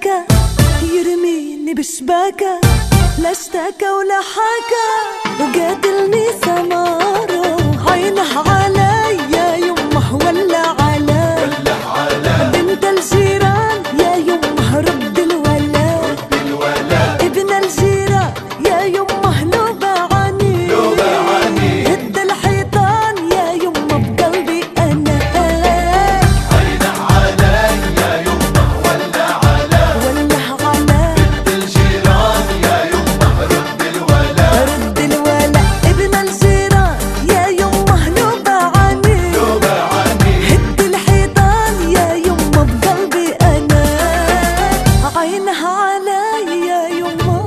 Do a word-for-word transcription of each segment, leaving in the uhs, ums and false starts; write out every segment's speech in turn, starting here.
حكى يرميني بشباكة، لا اشتكى ولا حكى وقاتلني سماره. عينه عليا يمه ولا على بنت الجيران يا يمه رد الولا، ابن الجيران يا يمه لوبعني هد الحيطان يا يمه بقلبي انا. عينه عليا يمه ولا على ولا على بنت الجيران يا يمه رد الولا، رد الولا، ابن الجيران يا يمه لوبعني هد الحيطان يا يمه بقلبي انا. عينها عليا يمه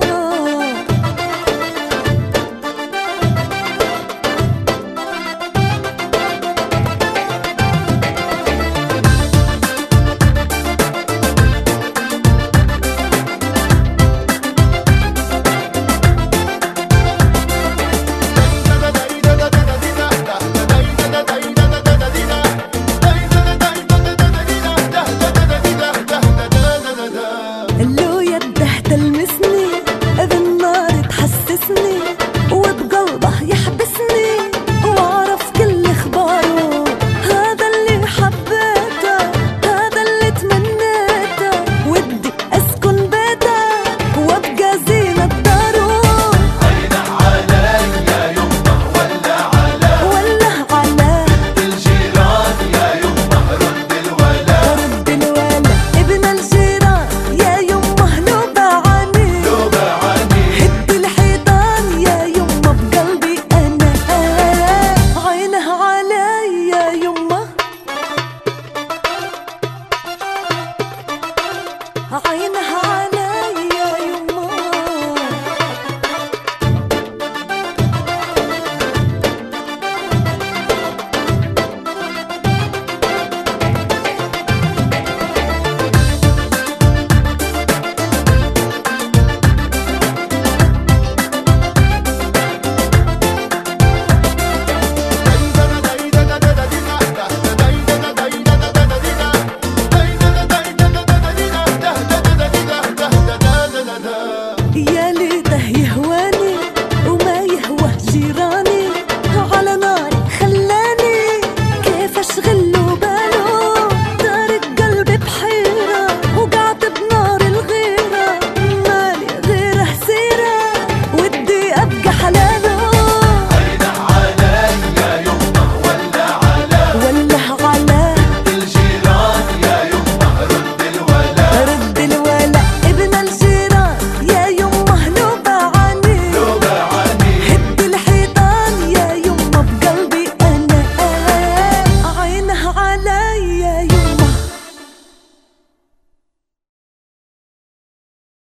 اللو يده تلمسني بالنار تحسسني وبقلبه يحبسني واعرف كل اخباره. هذا اللي حبيته هذا اللي تمنيته، ودي اسكن بيته وابقى زينة داره. عينه عليا يمه ولا على ولا على بنت الجيران يا يمه رد الولا، رد الولا، ابن الجيران يا يمه لوبعني هد الحيطان يا يمه بقلبي انا. عينها عليا يمه عينها